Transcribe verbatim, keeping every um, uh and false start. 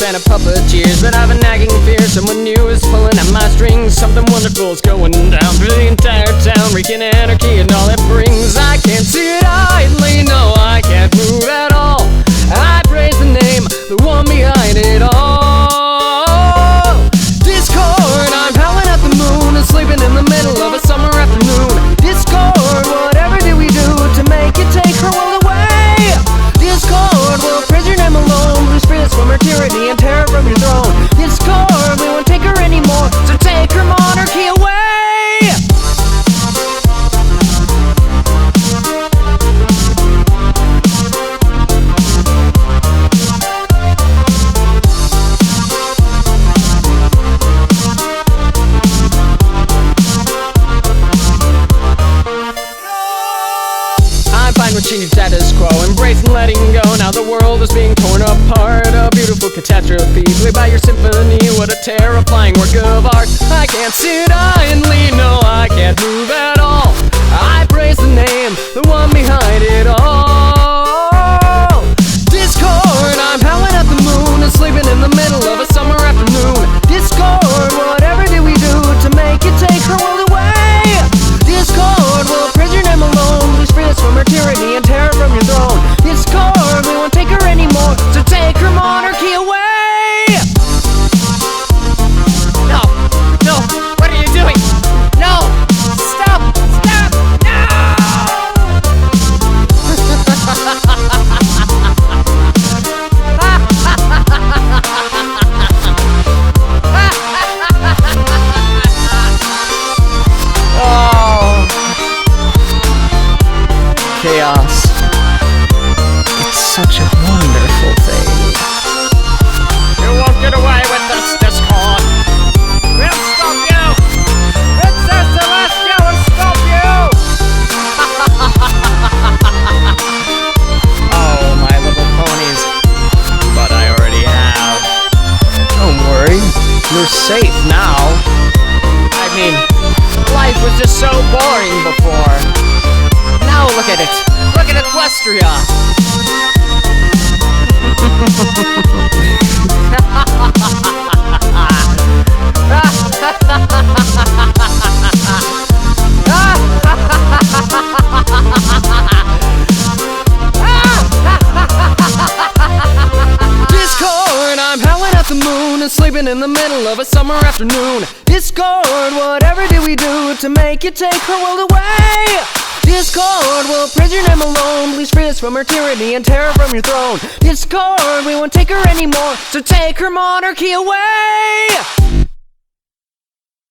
and a puppeteers, but I've a nagging fear someone new is pulling at my strings. Something wonderful's going down through the entire town, wreaking anarchy and all it brings. I can't sit idly, no, I can't move at all. I praise the name, the one behind it all. Discord, I'm howling at the moon and sleeping in the middle of a summer afternoon. Discord, whatever do we do to make it take her world away? Discord, we'll praise your name alone, lose spirits from her tyranny and terror from your throne. Discord, we won't take her anymore, so take her monarchy away. We're changing status quo, embracing letting go. Now the world is being torn apart, a beautiful catastrophe. Play by your symphony, what a terrifying work of art. I can't sit idly, no, I can't move at all. I praise the name, the one behind it all. Discord, I'm howling at the moon and sleeping in the middle of a summer afternoon. Discord, whatever do we do to make it take her world away? Discord, we'll praise your name alone, lose spirits from her tyranny and terror from your throne. Discord, we won't take her anymore, so take her monarchy away. No, no, what are you doing? No, stop, stop, no! Chaos. It's such a wonderful thing. You won't get away with this, Discord. We'll stop you! Princess Celestia will stop you! Oh, my little ponies. But I already have. Don't worry, you're safe now. I mean, life was just so boring before. Now look at it! Look at Equestria! Discord, I'm howling at the moon and sleeping in the middle of a summer afternoon. Discord, whatever do we do to make it take her world away? Discord, we'll praise your name alone, lose spirits from her tyranny and terror from your throne. Discord, we won't take her anymore, so take her monarchy away.